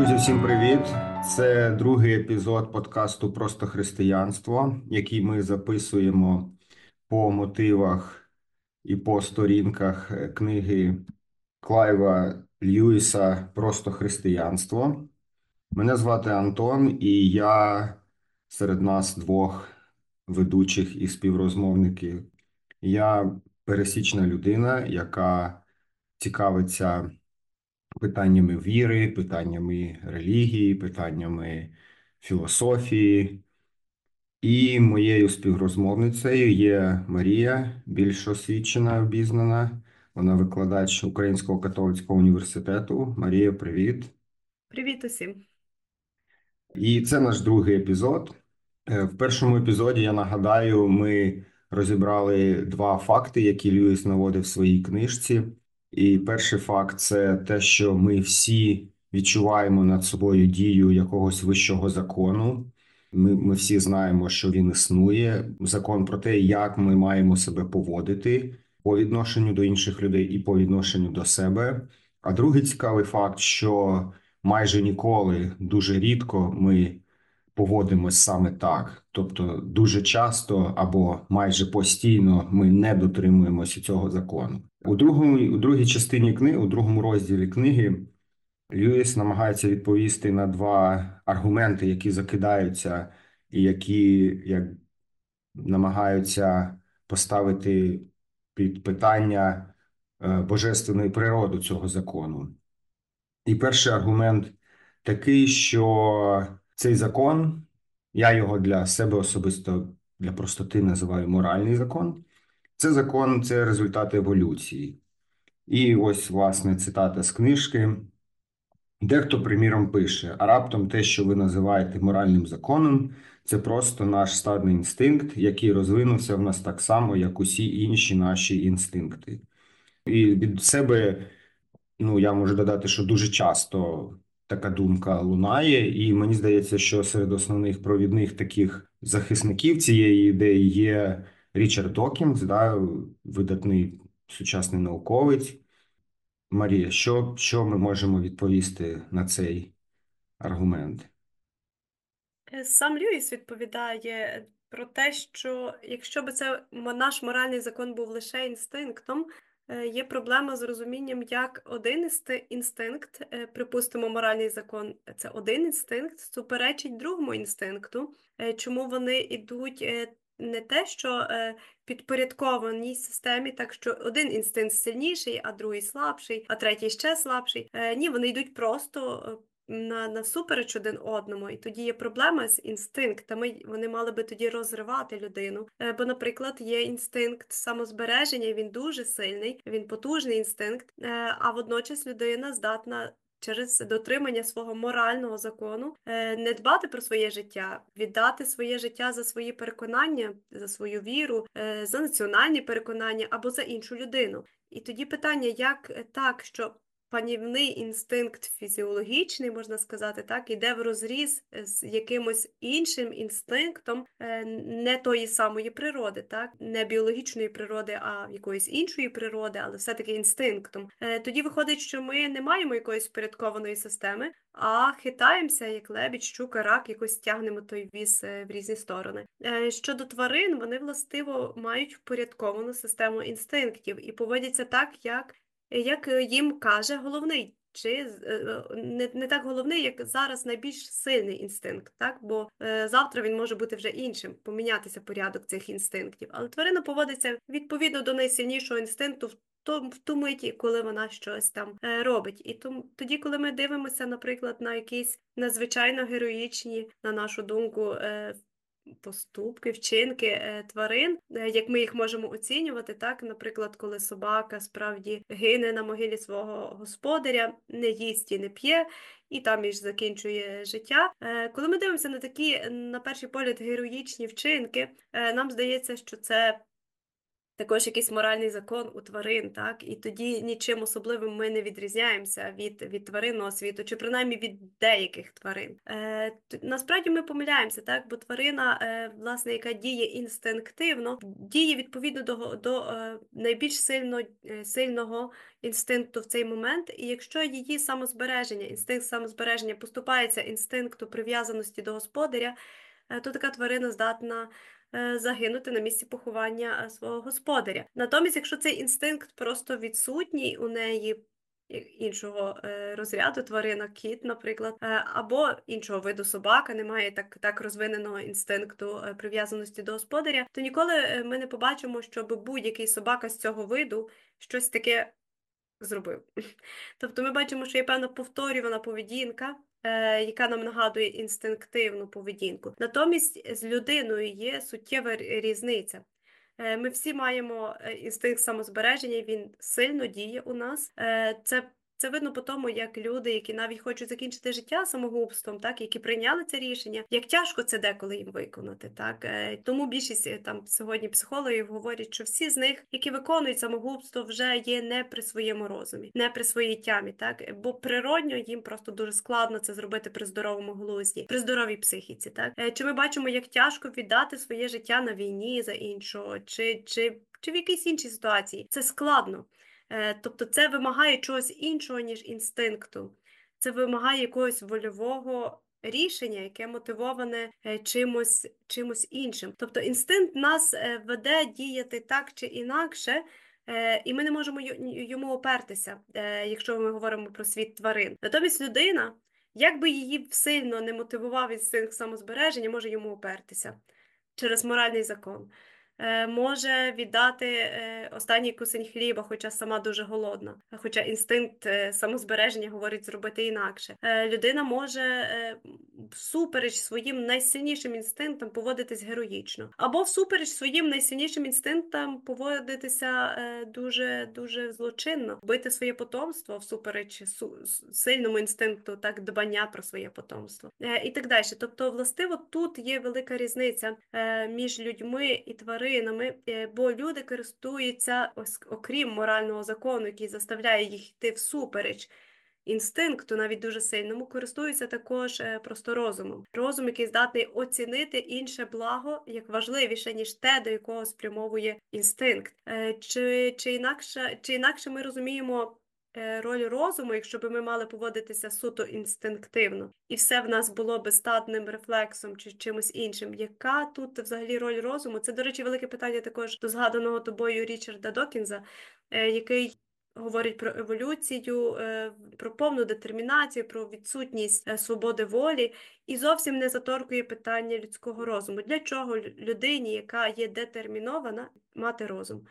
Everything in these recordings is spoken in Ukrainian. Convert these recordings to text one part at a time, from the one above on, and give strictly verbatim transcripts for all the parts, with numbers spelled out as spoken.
Друзі, всім привіт! Це другий епізод подкасту Просто християнство, який ми записуємо по мотивах і по сторінках е, книги Клайва Льюіса Просто християнство. Мене звати Антон, і я серед нас двох ведучих і співрозмовників. Я пересічна людина, яка цікавиться питаннями віри, питаннями релігії, питаннями філософії. І моєю співрозмовницею є Марія, більш освічена, обізнана. Вона викладач Українського католицького університету. Марія, привіт. Привіт усім. І це наш другий епізод. Е, В першому епізоді, я нагадаю, ми розібрали два факти, які Льюіс наводив в своїй книжці. І перший факт це те, що ми всі відчуваємо над собою дію якогось вищого закону. Ми, ми всі знаємо, що він існує. Закон про те, як ми маємо себе поводити по відношенню до інших людей і по відношенню до себе. А другий цікавий факт, що майже ніколи, дуже рідко ми поводимось саме так. Тобто дуже часто або майже постійно ми не дотримуємося цього закону. У другому, у другій частині книги, у другому розділі книги, Льюіс намагається відповісти на два аргументи, які закидаються і які як намагаються поставити під питання е, божественної природи цього закону. І перший аргумент такий, що цей закон, я його для себе особисто для простоти називаю моральний закон. Це закон, це результат еволюції. І ось, власне, цитата з книжки. Дехто, приміром, пише, а раптом те, що ви називаєте моральним законом, це просто наш стадний інстинкт, який розвинувся в нас так само, як усі інші наші інстинкти. І від себе ну, я можу додати, що дуже часто така думка лунає, і мені здається, що серед основних провідних таких захисників цієї ідеї є Річард Докінз, да, видатний сучасний науковець. Марія, що, що ми можемо відповісти на цей аргумент? Е, Сам Льюіс відповідає про те, що якщо б це м- наш моральний закон був лише інстинктом, е, є проблема з розумінням, як один інсти- інстинкт, е, припустимо, моральний закон, це один інстинкт, суперечить другому інстинкту. Е, Чому вони йдуть е, не те, що е, підпорядкованій системі, так що один інстинкт сильніший, а другий слабший, а третій ще слабший. Е, Ні, вони йдуть просто е, на, насупереч один одному, і тоді є проблема з інстинктами. Вони мали би тоді розривати людину. Е, Бо, наприклад, є інстинкт самозбереження, він дуже сильний, він потужний інстинкт, е, а водночас людина здатна. Через дотримання свого морального закону е, не дбати про своє життя, віддати своє життя за свої переконання, за свою віру, е, за національні переконання або за іншу людину. І тоді питання, як так, що панівний інстинкт фізіологічний, можна сказати, так, іде в розріз з якимось іншим інстинктом е, не тої самої природи, так, не біологічної природи, а якоїсь іншої природи, але все-таки інстинктом. Е, Тоді виходить, що ми не маємо якоїсь впорядкованої системи, а хитаємося, як лебідь, щука, рак, якось тягнемо той віз е, в різні сторони. Е, Щодо тварин, вони властиво мають впорядковану систему інстинктів і поводяться так, як як їм каже головний, чи е, не, не так головний, як зараз найбільш сильний інстинкт, так? Бо е, завтра він може бути вже іншим, помінятися порядок цих інстинктів. Але тварина поводиться відповідно до найсильнішого інстинкту в тому, в ту миті, коли вона щось там е, робить. І тому тоді, коли ми дивимося, наприклад, на якісь надзвичайно героїчні, на нашу думку, е, поступки, вчинки е, тварин, е, як ми їх можемо оцінювати, так, наприклад, коли собака справді гине на могилі свого господаря, не їсть і не п'є, і там і ж закінчує життя. Е, Коли ми дивимося на такі, на перший погляд, героїчні вчинки, е, нам здається, що це також якийсь моральний закон у тварин, так, і тоді нічим особливим ми не відрізняємося від, від тваринного світу, чи принаймні від деяких тварин. Е, т- насправді ми помиляємося, так, бо тварина, е, власне, яка діє інстинктивно, діє відповідно до, до е, найбільш сильно, е, сильного інстинкту в цей момент, і якщо її самозбереження, інстинкт самозбереження поступається інстинкту прив'язаності до господаря, е, то така тварина здатна е, загинути на місці поховання е, свого господаря. Натомість, якщо цей інстинкт просто відсутній у неї, е, іншого е, розряду тварина, кіт, наприклад, е, або іншого виду собака, немає так, так розвиненого інстинкту е, прив'язаності до господаря, то ніколи е, ми не побачимо, щоб будь-який собака з цього виду щось таке зробив. Тобто ми бачимо, що є певна повторювана поведінка, е, яка нам нагадує інстинктивну поведінку. Натомість з людиною є суттєва різниця. Е, Ми всі маємо е, інстинкт самозбереження, він сильно діє у нас. Е, Це це видно по тому, як люди, які навіть хочуть закінчити життя самогубством, так, які прийняли це рішення, як тяжко це деколи їм виконати. Так. Е, Тому більшість е, там сьогодні психологів говорять, що всі з них, які виконують самогубство, вже є не при своєму розумі, не при своїй тямі, так, бо природньо їм просто дуже складно це зробити при здоровому глузді, при здоровій психіці. Так. Е, Чи ми бачимо, як тяжко віддати своє життя на війні за іншого, чи, чи, чи в якійсь іншій ситуації? Це складно. Е, Тобто це вимагає чогось іншого, ніж інстинкту. Це вимагає якогось вольового рішення, яке мотивоване е, чимось, чимось іншим. Тобто інстинкт нас е, веде діяти так чи інакше, е, і ми не можемо й- йому опертися, е, якщо ми говоримо про світ тварин. Натомість людина, як би її сильно не мотивував інстинкт самозбереження, може йому опертися через моральний закон. Е, Може віддати е, останній кусень хліба, хоча сама дуже голодна, хоча інстинкт е, самозбереження говорить зробити інакше. Е, Людина може е, всупереч своїм найсильнішим інстинктам поводитись героїчно, або всупереч своїм найсильнішим інстинктам поводитися е, дуже дуже злочинно, бити своє потомство всупереч су- сильному інстинкту, так, дбання про своє потомство, е, і так далі. Тобто, властиво, тут є велика різниця е, між людьми і тваринами, е, бо люди користуються, ось, окрім морального закону, який заставляє їх йти всупереч інстинкту, навіть дуже сильному, користуються також е, просто розумом. Розум, який здатний оцінити інше благо як важливіше, ніж те, до якого спрямовує інстинкт. Е, Чи, чи інакше, чи інакше ми розуміємо е, роль розуму, якщо б ми мали поводитися суто інстинктивно, і все в нас було би статним рефлексом чи чимось іншим. Яка тут взагалі роль розуму? Це, до речі, велике питання також до згаданого тобою Річарда Докінза, е, який говорить про еволюцію, е, про повну детермінацію, про відсутність е, свободи волі, і зовсім не заторкує питання людського розуму. Для чого лю- людині, яка є детермінована, мати розум?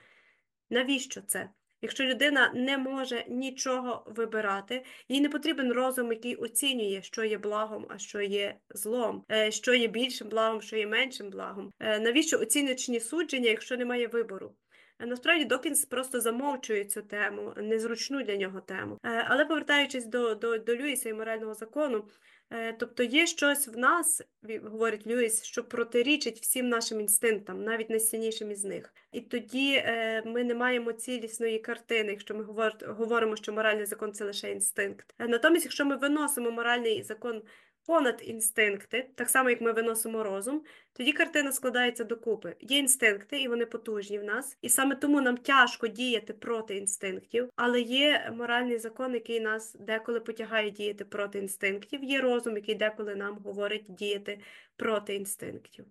Навіщо це? Якщо людина не може нічого вибирати, їй не потрібен розум, який оцінює, що є благом, а що є злом, е, що є більшим благом, що є меншим благом. Е, Навіщо оціночні судження, якщо немає вибору? Е, Насправді Докінс просто замовчує цю тему, незручну для нього тему. Е, Але повертаючись до, до, до Льюіса і морального закону, е, тобто є щось в нас, ві- говорить Льюіс, що протирічить всім нашим інстинктам, навіть найсильнішим із них. І тоді е, ми не маємо цілісної картини, якщо ми говор- говоримо, що моральний закон це лише інстинкт. Е, Натомість, якщо ми виносимо моральний закон понад інстинкти, так само як ми виносимо розум, тоді картина складається докупи. Є інстинкти, і вони потужні в нас, і саме тому нам тяжко діяти проти інстинктів, але є моральний закон, який нас деколи потягає діяти проти інстинктів, є розум, який деколи нам говорить діяти проти інстинктів.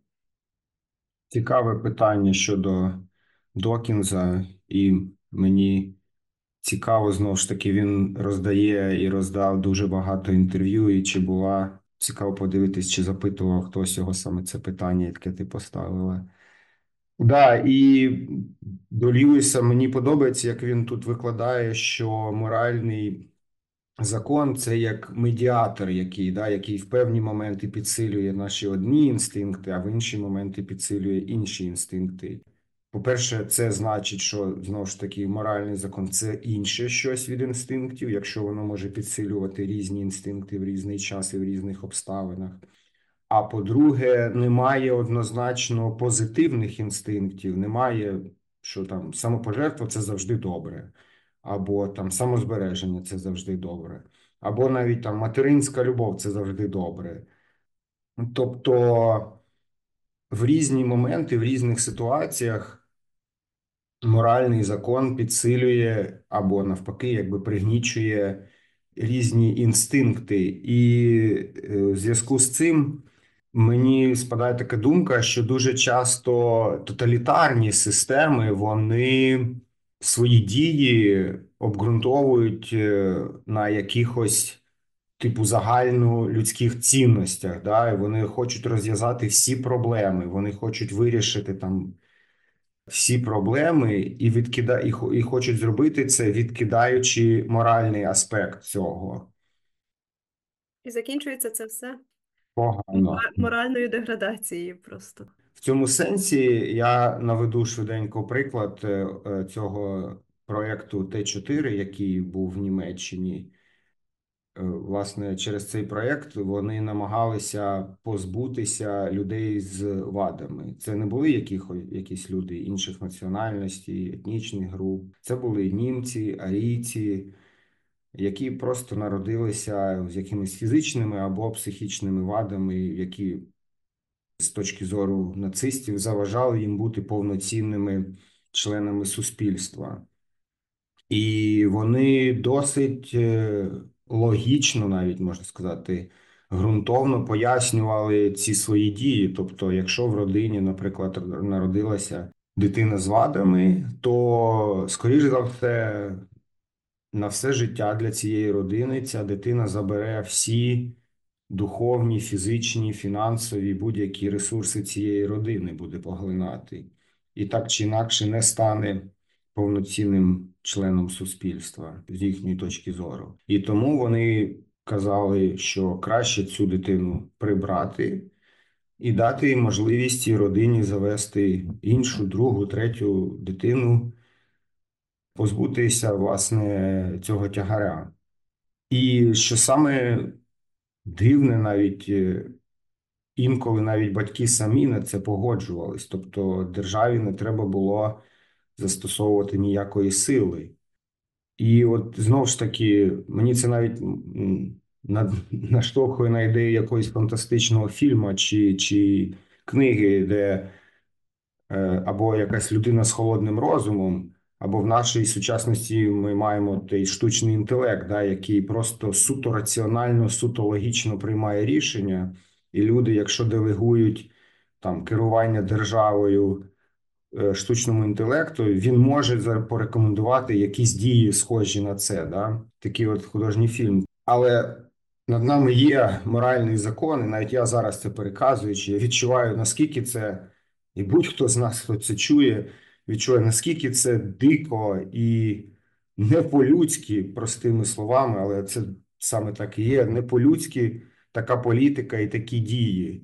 Цікаве питання щодо Докінза, і мені цікаво, знову ж таки, він роздає і роздав дуже багато інтерв'ю, і чи була цікаво подивитись, чи запитував хтось його саме це питання, яке ти поставила. Да, і до Льюіса мені подобається, як він тут викладає, що моральний закон це як медіатор, який, да, який в певні моменти підсилює наші одні інстинкти, а в інші моменти підсилює інші інстинкти. По-перше, це значить, що знову ж таки моральний закон це інше щось від інстинктів, якщо воно може підсилювати різні інстинкти в різний час і в різних обставинах. А по-друге, немає однозначно позитивних інстинктів, немає що там самопожертва це завжди добре, або там самозбереження це завжди добре, або навіть там материнська любов це завжди добре. Тобто в різні моменти, в різних ситуаціях моральний закон підсилює або навпаки, якби пригнічує різні інстинкти. І е, в зв'язку з цим мені спадає така думка, що дуже часто тоталітарні системи вони свої дії обґрунтовують е, на якихось типу загально людських цінностях. Да? І вони хочуть розв'язати всі проблеми, вони хочуть вирішити там всі проблеми і відкида... і, хо- і хочуть зробити це, відкидаючи моральний аспект цього. І закінчується це все Погано. мора- моральною деградацією просто. В цьому сенсі я наведу швиденько приклад е, е, цього проєкту Т чотири, який був в Німеччині. Е, Власне, через цей проєкт вони намагалися позбутися людей з вадами. Це не були яких, якісь люди інших національностей, етнічних груп. Це були німці, арійці, які просто народилися з якимись фізичними або психічними вадами, які з точки зору нацистів заважали їм бути повноцінними членами суспільства. І вони досить е, логічно, навіть можна сказати, ґрунтовно пояснювали ці свої дії. Тобто, якщо в родині, наприклад, народилася дитина з вадами, то, скоріш за все, на все життя для цієї родини ця дитина забере всі духовні, фізичні, фінансові, будь-які ресурси цієї родини буде поглинати. І так чи інакше не стане повноцінним членом суспільства з їхньої точки зору. І тому вони казали, що краще цю дитину прибрати і дати їй можливість цій родині завести іншу, другу, третю дитину, позбутися, власне, цього тягаря. І що саме дивне, навіть е, інколи навіть батьки самі на це погоджувались. Тобто державі не треба було застосовувати ніякої сили. І от знову ж таки, мені це навіть м, на- наштовхує на ідею якогось фантастичного фільму чи, чи книги, де е, або якась людина з холодним розумом, або в нашій сучасності ми маємо той штучний інтелект, да, який просто суто раціонально, суто логічно приймає рішення, і люди, якщо делегують там керування державою е, штучному інтелекту, він може за- порекомендувати якісь дії, схожі на це, да? Такий от художній фільм. Але над нами є моральний закон, і навіть я зараз це переказуючи, я відчуваю, наскільки це, і будь-хто з нас, хто це чує, відчує, наскільки це дико і не по-людськи, простими словами, але це саме так і є, не по-людськи така політика і такі дії.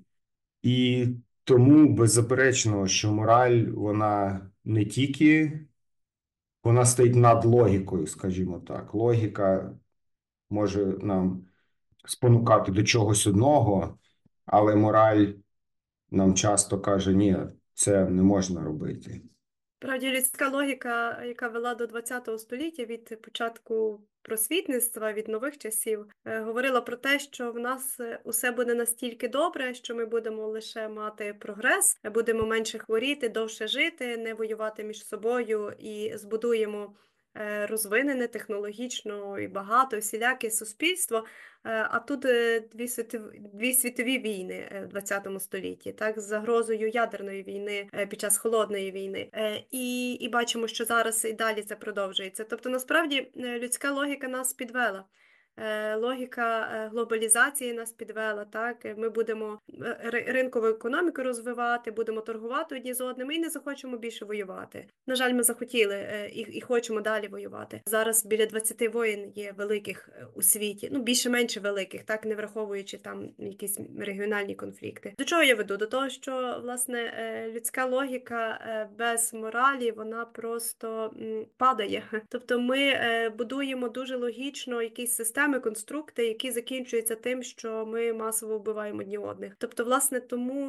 І тому беззаперечно, що мораль, вона не тільки, вона стоїть над логікою, скажімо так. Логіка може нам спонукати до чогось одного, але мораль нам часто каже, ні, це не можна робити. Справді, людська логіка, яка вела до ХХ століття від початку просвітництва, від нових часів, е, говорила про те, що в нас е, усе буде настільки добре, що ми будемо лише мати прогрес, будемо менше хворіти, довше жити, не воювати між собою і збудуємо е, розвинене технологічно і багато всіляке суспільство. Е, А тут е, дві світові, дві світові війни е, в ХХ столітті, так, з загрозою ядерної війни е, під час холодної війни. Е, І, і бачимо, що зараз і далі це продовжується. Тобто, насправді, е, людська логіка нас підвела. Е, Логіка е, глобалізації нас підвела. Так, ми будемо е, ри- ринкову економіку розвивати, будемо торгувати одні з одними і не захочемо більше воювати. На жаль, ми захотіли е, і, і хочемо далі воювати. Зараз біля двадцяти воєн є великих е, у світі, ну більше-менше великих, так не враховуючи там якісь регіональні конфлікти. До чого я веду? До того, що власне е, людська логіка е, без моралі вона просто м, падає. Тобто ми е, будуємо дуже логічно якісь системи, конструкти, які закінчуються тим, що ми масово вбиваємо одні одних. Тобто, власне, тому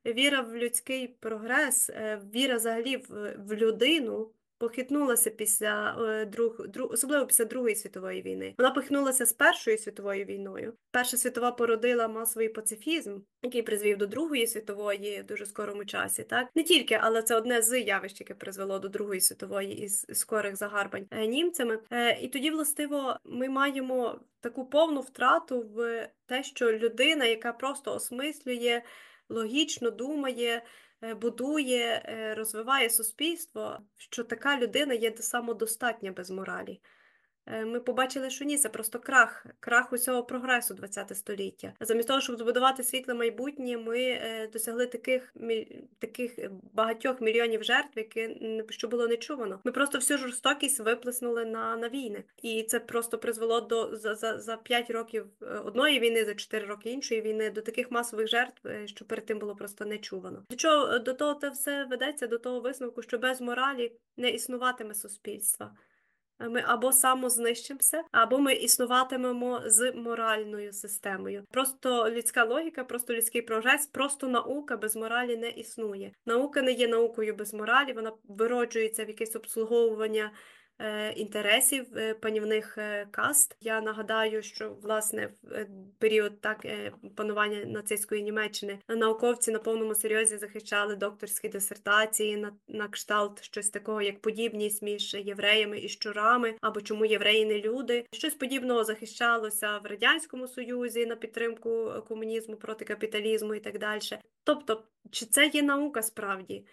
віра в людський прогрес, е, віра взагалі в, в людину похитнулася після е, друг, друг, особливо після Другої світової війни. Вона похитнулася з Першою світовою війною. Перша світова породила масовий пацифізм, який призвів до Другої світової в дуже скорому часі. Так не тільки, але це одне з явищ, яке призвело до Другої світової із скорих загарбань е, німцями. Е, І тоді, властиво, ми маємо таку повну втрату в те, що людина, яка просто осмислює, логічно думає, е, будує, е, розвиває суспільство, що така людина є самодостатня без моралі. Е, Ми побачили, що ні, це просто крах, крах усього прогресу ХХ століття. Замість того, щоб збудувати світле майбутнє, ми е, досягли таких, мі- таких багатьох мільйонів жертв, які н- що було нечувано. Ми просто всю жорстокість виплеснули на, на війни. І це просто призвело до за, за, за п'ять років е, одної війни, за чотири роки іншої війни, до таких масових жертв, е, що перед тим було просто нечувано. До чого до того це все ведеться, до того висновку, що без моралі не існуватиме суспільства. Ми або самознищимося, або ми існуватимемо з моральною системою. Просто людська логіка, просто людський прогрес, просто наука без моралі не існує. Наука не є наукою без моралі, вона вироджується в якесь обслуговування е, інтересів е, панівних е, каст. Я нагадаю, що власне в е, період так е, панування нацистської Німеччини науковці на повному серйозі захищали докторські дисертації на, на кшталт щось такого, як подібність між євреями і щурами, або чому євреї не люди. Щось подібного захищалося в Радянському Союзі на підтримку комунізму проти капіталізму і так далі. Тобто, чи це є наука справді?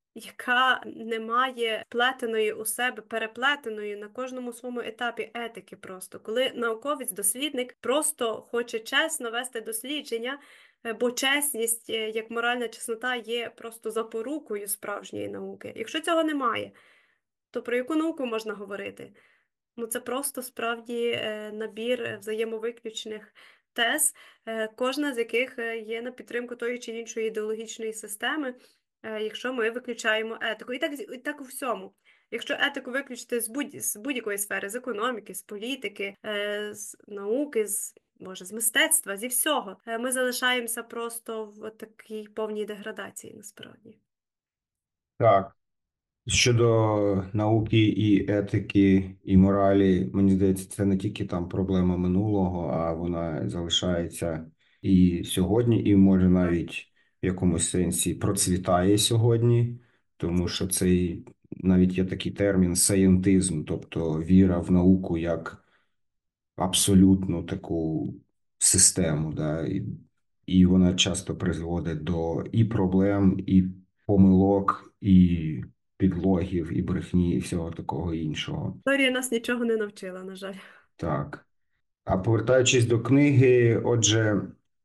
Яка не має вплетеної у себе, переплетеної на кожному своєму етапі етики просто. Коли науковець-дослідник просто хоче чесно вести дослідження, е, бо чесність, е, як моральна чеснота, є просто запорукою справжньої науки. Якщо цього немає, то про яку науку можна говорити? Ну, це просто справді е, набір взаємовиключних тез, е, кожна з яких е, є на підтримку тої чи іншої ідеологічної системи, е, якщо ми виключаємо етику. І так, і так у всьому. Якщо етику виключити з будь, з будь-якої сфери, з економіки, з політики, е, з науки, з, може, з мистецтва, зі всього, е, ми залишаємося просто в такій повній деградації, насправді. Так. Щодо науки і етики, і моралі, мені здається, це не тільки там проблема минулого, а вона залишається і сьогодні, і може навіть в якомусь сенсі процвітає сьогодні, тому що цей навіть є такий термін саєнтизм, тобто віра в науку як абсолютну таку систему, да, і, і вона часто призводить до і проблем, і помилок, і підлогів, і брехні, і всього такого іншого. Історія нас нічого не навчила, на жаль. Так. А повертаючись до книги, отже,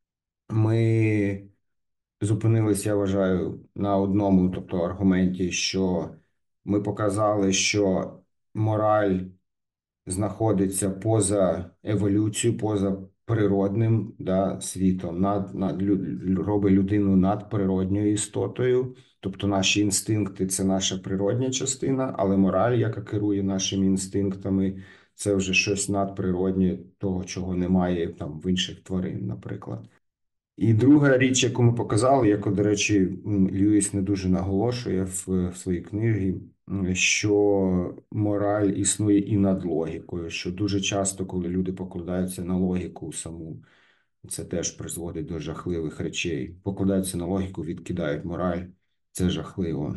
ми зупинилися, я вважаю, на одному, тобто аргументі, що ми показали, що мораль знаходиться поза еволюцією, поза природним, да, світом, над, над, лю- робить людину надприродньою істотою. Тобто наші інстинкти – це наша природня частина, але мораль, яка керує нашими інстинктами, це вже щось надприроднє, того, чого немає там в інших тварин, наприклад. І друга річ, яку ми показали, яку, до речі, м, Льюіс не дуже наголошує в, в своїй книзі, м, що мораль існує і над логікою, що дуже часто, коли люди покладаються на логіку саму, це теж призводить до жахливих речей. Покладаються на логіку, відкидають мораль, це жахливо.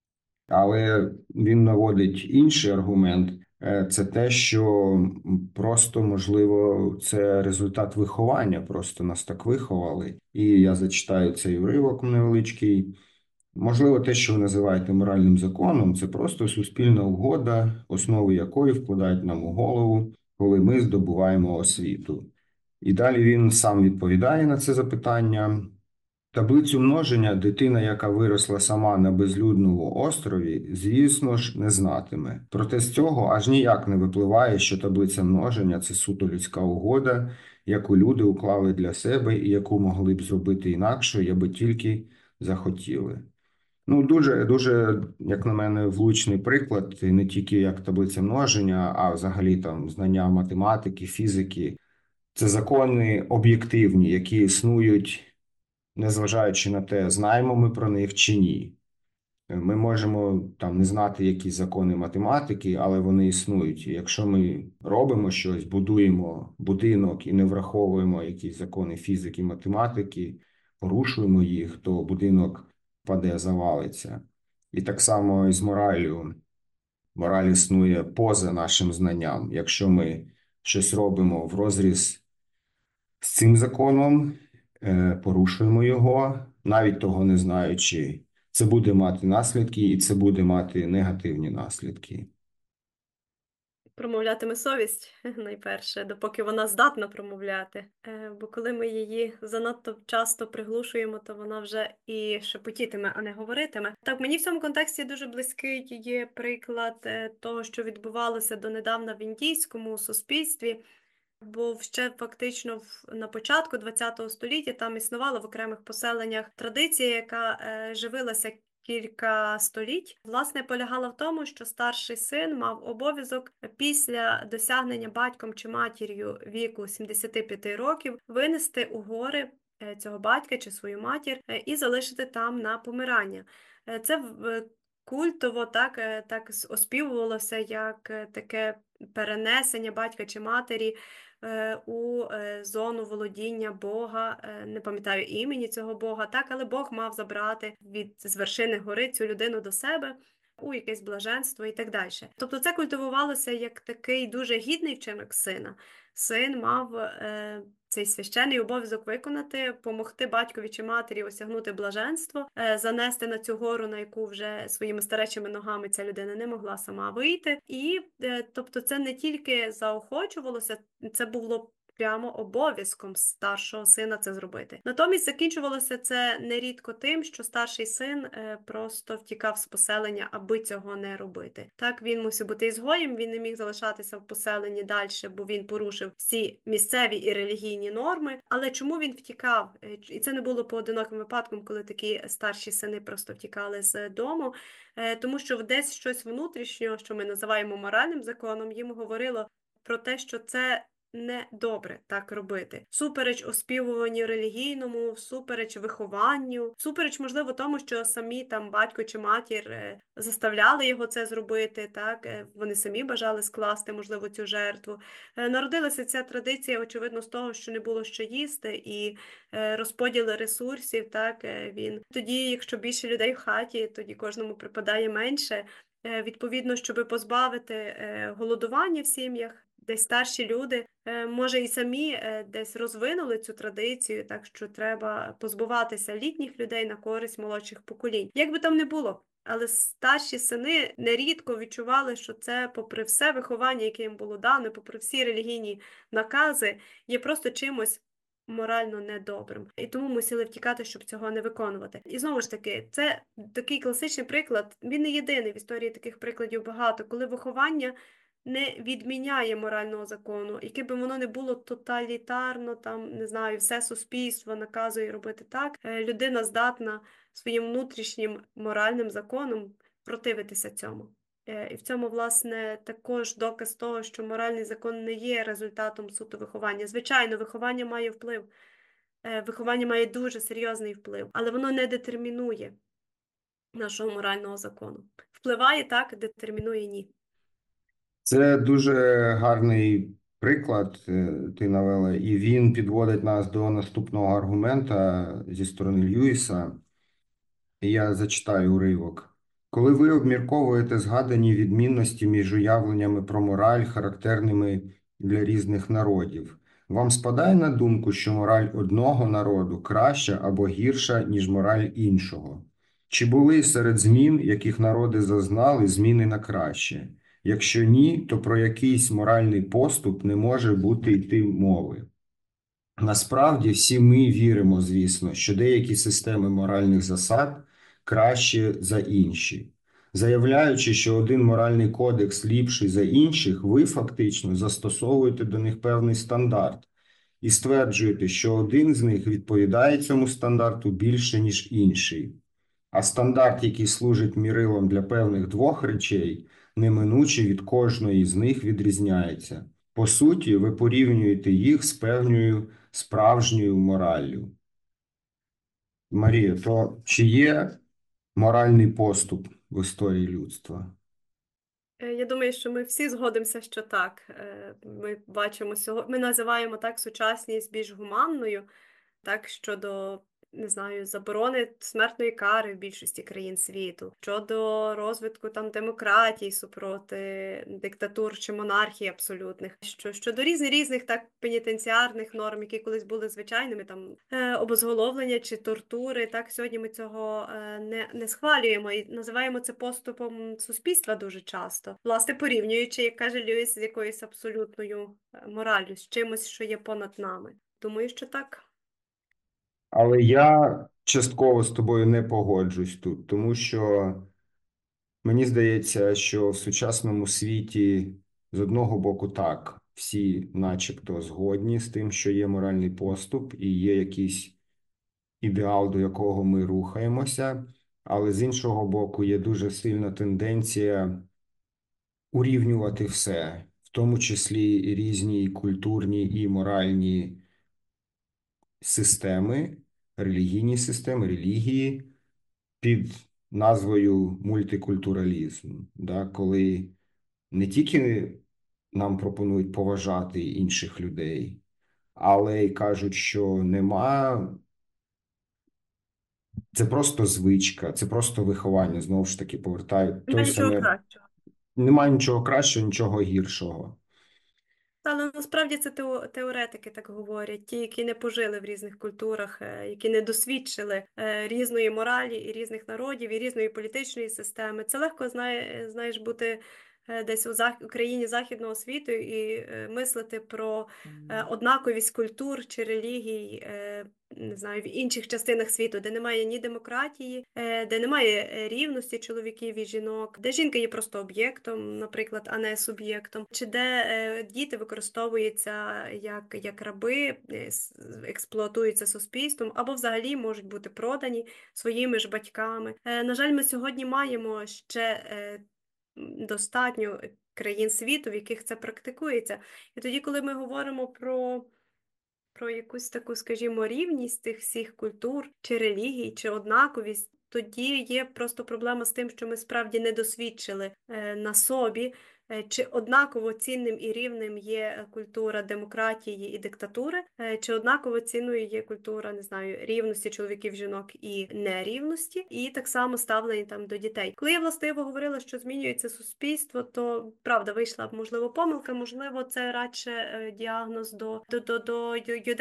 Але він наводить інший аргумент. Е, Це те, що просто, можливо, це результат виховання, просто нас так виховали. І я зачитаю цей уривок невеличкий. Можливо, те, що ви називаєте моральним законом, це просто суспільна угода, основи якої вкладають нам у голову, коли ми здобуваємо освіту. І далі він сам відповідає на це запитання. Таблицю множення дитина, яка виросла сама на безлюдному острові, звісно ж, не знатиме. Проте з цього аж ніяк не випливає, що таблиця множення – це суто людська угода, яку люди уклали для себе і яку могли б зробити інакше, якби тільки захотіли. Ну, дуже, дуже, як на мене, влучний приклад, і не тільки як таблиця множення, а взагалі там знання математики, фізики. Це закони об'єктивні, які існують незважаючи на те, знаємо ми про них чи ні. Ми можемо там не знати якісь закони математики, але вони існують. І якщо ми робимо щось, будуємо будинок і не враховуємо якісь закони фізики, математики, порушуємо їх, то будинок впаде, завалиться. І так само і з мораллю. Мораль існує поза нашим знанням. Якщо ми щось робимо в розріз з цим законом, е, порушуємо його, навіть того не знаючи, це буде мати наслідки, і це буде мати негативні наслідки. Промовлятиме совість найперше, допоки вона здатна промовляти. Е, Бо коли ми її занадто часто приглушуємо, то вона вже і шепотітиме, а не говоритиме. Так, мені в цьому контексті дуже близький є приклад е, того, що відбувалося донедавна в індійському суспільстві. Бо ще фактично в на початку ХХ століття там існувала в окремих поселеннях традиція, яка е, живилася кілька століть. Власне, полягала в тому, що старший син мав обов'язок після досягнення батьком чи матір'ю віку сімдесят п'ять років винести у гори е, цього батька чи свою матір е, і залишити там на помирання. Е, Це в- культово так, е, так оспівувалося як е, таке перенесення батька чи матері е, у е, зону володіння Бога. Е, Не пам'ятаю імені цього Бога, так, але Бог мав забрати від з вершини гори цю людину до себе у якесь блаженство і так далі. Тобто це культивувалося як такий дуже гідний вчинок сина. Син мав е, цей священний обов'язок виконати, помогти батькові чи матері осягнути блаженство, е, занести на цю гору, на яку вже своїми старечими ногами ця людина не могла сама вийти. І е, тобто це не тільки заохочувалося, це було прямо обов'язком старшого сина це зробити. Натомість закінчувалося це нерідко тим, що старший син е, просто втікав з поселення, аби цього не робити. Так, він мусив бути ізгоєм, він не міг залишатися в поселенні далі, бо він порушив всі місцеві і релігійні норми. Але чому він втікав? Е, І це не було поодиноким випадком, коли такі старші сини просто втікали з дому, Е, тому що десь щось внутрішнього, що ми називаємо моральним законом, їм говорило про те, що це не добре так робити. Супереч оспівуванню релігійному, всупереч вихованню, всупереч, можливо, тому, що самі там батько чи матір е, заставляли його це зробити, так, е, вони самі бажали скласти, можливо, цю жертву. Е, Народилася ця традиція, очевидно, з того, що не було що їсти, і е, розподіл ресурсів, так, е, він тоді, якщо більше людей в хаті, тоді кожному припадає менше. Е, Відповідно, щоб позбавити е, голодування в сім'ях, десь старші люди, е, може, і самі е, десь розвинули цю традицію, так що треба позбуватися літніх людей на користь молодших поколінь. Як би там не було, але старші сини нерідко відчували, що це, попри все виховання, яке їм було дано, попри всі релігійні накази, є просто чимось морально недобрим. І тому мусили втікати, щоб цього не виконувати. І знову ж таки, це такий класичний приклад, він не єдиний, в історії таких прикладів багато, коли виховання не відміняє морального закону, яке би воно не було тоталітарно, там, не знаю, все суспільство наказує робити так, е, людина здатна своїм внутрішнім моральним законом противитися цьому. Е, І в цьому, власне, також доказ того, що моральний закон не є результатом суто виховання. Звичайно, виховання має вплив, Е, виховання має дуже серйозний вплив, але воно не детермінує нашого морального закону. Впливає так, детермінує ні. Це дуже гарний приклад, е, ти навела, і він підводить нас до наступного аргумента зі сторони Льюіса. І я зачитаю уривок. Коли ви обмірковуєте згадані відмінності між уявленнями про мораль, характерними для різних народів, вам спадає на думку, що мораль одного народу краща або гірша, ніж мораль іншого? Чи були серед змін, яких народи зазнали, зміни на краще? Якщо ні, то про якийсь моральний поступ не може бути йти мови. Насправді всі ми віримо, звісно, що деякі системи моральних засад краще за інші. Заявляючи, що один моральний кодекс ліпший за інших, ви фактично застосовуєте до них певний стандарт і стверджуєте, що один з них відповідає цьому стандарту більше, ніж інший. А стандарт, який служить мірилом для певних двох речей, неминуче від кожної з них відрізняється. По суті, ви порівнюєте їх з певною справжньою мораллю. Марія, то чи є моральний поступ в історії людства? Е, Я думаю, що ми всі згодимося, що так. Е, Ми бачимо сьогодні, ми називаємо так сучасність більш гуманною, так щодо, не знаю, заборони смертної кари в більшості країн світу, щодо розвитку там демократії супроти диктатур чи монархій абсолютних, що щодо різних різних так пенітенціарних норм, які колись були звичайними, там е, обезголовлення чи тортури. Так сьогодні ми цього е, не, не схвалюємо і називаємо це поступом суспільства дуже часто, власне порівнюючи, як каже Льюіс, з якоюсь абсолютною е, мораллю, з чимось, що є понад нами. Думаю, що так. Але я частково з тобою не погоджусь тут, тому що мені здається, що в сучасному світі з одного боку так, всі начебто згодні з тим, що є моральний поступ і є якийсь ідеал, до якого ми рухаємося, але з іншого боку є дуже сильна тенденція урівнювати все, в тому числі і різні культурні і моральні системи, релігійні системи, релігії під назвою мультикультуралізм, да, коли не тільки нам пропонують поважати інших людей, але й кажуть, що нема. Це просто звичка, це просто виховання. Знову ж таки, повертаю той Немає нічого саме. кращого. Немає нічого кращого, нічого гіршого. Але насправді це тео- теоретики так говорять, ті, які не пожили в різних культурах, е, які не досвідчили е, різної моралі і різних народів, і різної політичної системи. Це легко знає, знаєш, бути е, десь у зах... у країні західного світу і е, мислити про е, однаковість культур чи релігій. е, Не знаю, в інших частинах світу, де немає ні демократії, е, де немає е, рівності чоловіків і жінок, де жінка є просто об'єктом, наприклад, а не суб'єктом, чи де е, діти використовуються як, як раби, е, с- експлуатуються суспільством, або взагалі можуть бути продані своїми ж батьками. Е, На жаль, ми сьогодні маємо ще е, достатньо країн світу, в яких це практикується. І тоді, коли ми говоримо про про якусь таку, скажімо, рівність тих всіх культур чи релігій, чи однаковість, тоді є просто проблема з тим, що ми справді не досвідчили е, на собі, е, чи однаково цінним і рівним є е, культура демократії і диктатури, е, чи однаково цінною є культура, не знаю, рівності чоловіків, жінок і нерівності, і так само ставлення там до дітей. Коли я властиво говорила, що змінюється суспільство, то правда вийшла можливо помилка, можливо, це радше е, діагноз до, до, до, до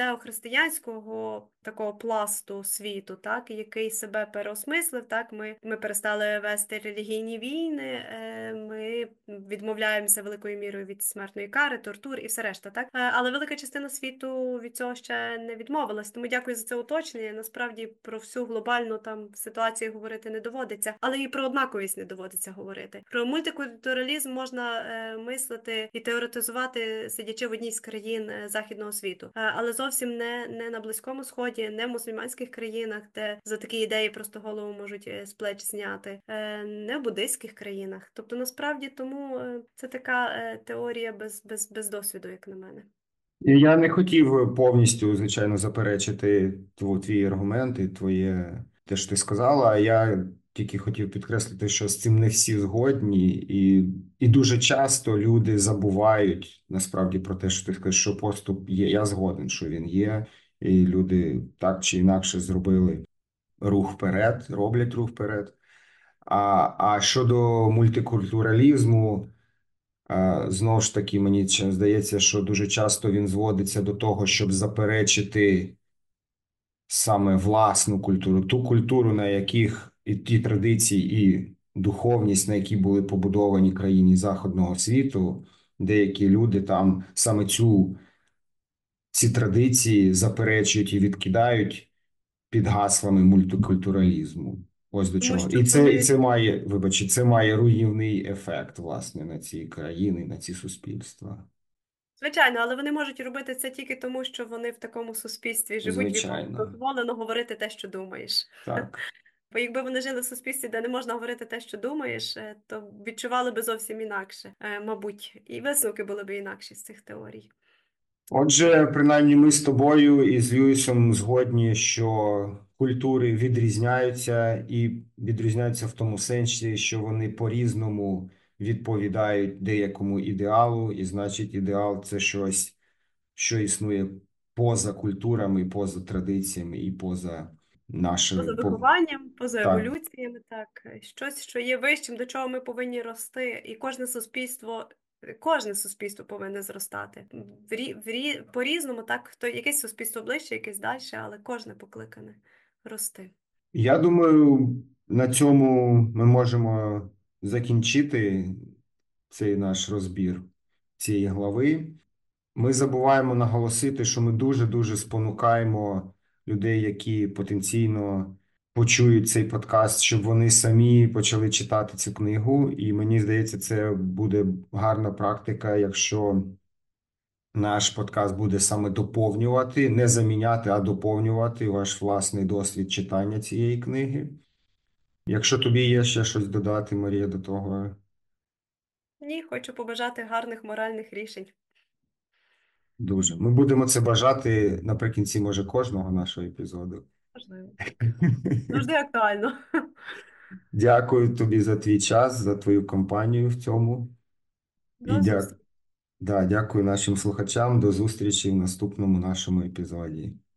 юдео-християнського такого пласту світу, так, який себе переосмислив. Так, ми, ми перестали вести релігійні війни, е, ми відмовляємося великою мірою від смертної кари, тортур і все решта. Так, Е, але велика частина світу від цього ще не відмовилась. Тому дякую за це уточнення. Насправді про всю глобальну там ситуацію говорити не доводиться, але і про однаковість не доводиться говорити. Про мультикультуралізм можна е, мислити і теоретизувати, сидячи в одній з країн е, західного світу, Е, але зовсім не, не на Близькому Сході, не в мусульманських країнах, де за такі ідеї просто голову можуть е, з плеч зняти, е, не в буддийських країнах. Тобто, насправді, тому е, це така е, теорія без, без, без досвіду, як на мене. І я не хотів повністю, звичайно, заперечити тво- твій аргумент і твоє те, що ти сказала. А я тільки хотів підкреслити, що з цим не всі згодні, і, і дуже часто люди забувають насправді про те, що ти скажеш, що поступ є. Я згоден, що він є, і люди так чи інакше зробили рух вперед, роблять рух вперед. А, а щодо мультикультуралізму. Е, Знову ж таки, мені ще здається, що дуже часто він зводиться до того, щоб заперечити саме власну культуру, ту культуру, на яких і ті традиції, і духовність, на які були побудовані країни Західного світу, деякі люди там саме цю ці традиції заперечують і відкидають під гаслами мультикультуралізму. Ось до Тому чого. що І це, і вони це має, вибачте, це має руйнівний ефект, власне, на ці країни, на ці суспільства. Звичайно, але вони можуть робити це тільки тому, що вони в такому суспільстві живуть, в якому Звичайно, дозволено говорити те, що думаєш. так. Бо якби вони жили в суспільстві, де не можна говорити те, що думаєш, е, то відчували би зовсім інакше, е, мабуть, і висновки були б інакші з цих теорій. Отже, принаймні, ми з тобою і з Льюісом згодні, що культури відрізняються і відрізняються в тому сенсі, що вони по-різному відповідають деякому ідеалу, і значить, ідеал це щось, що існує поза культурами, поза традиціями і поза Поза нашою по вихованням, поза так. еволюціями, так, щось, що є вищим, до чого ми повинні рости, і кожне суспільство, кожне суспільство повинне зростати. В рі, в рі, по-різному, так, хто якесь суспільство ближче, якесь далі, але кожне покликане рости. Я думаю, на цьому ми можемо закінчити цей наш розбір цієї глави. Ми забуваємо наголосити, що ми дуже-дуже спонукаємо людей, які потенційно почують цей подкаст, щоб вони самі почали читати цю книгу. І мені здається, це буде гарна практика, якщо наш подкаст буде саме доповнювати, не заміняти, а доповнювати ваш власний досвід читання цієї книги. Якщо тобі є ще щось додати, Марія, до того, Ні, хочу побажати гарних моральних рішень. дуже. Ми будемо це бажати наприкінці, може, кожного нашого епізоду. Можливо. Завжди актуально. Дякую тобі за твій час, за твою компанію в цьому. І До дя... зустрічі. да, дякую нашим слухачам. До зустрічі в наступному нашому епізоді.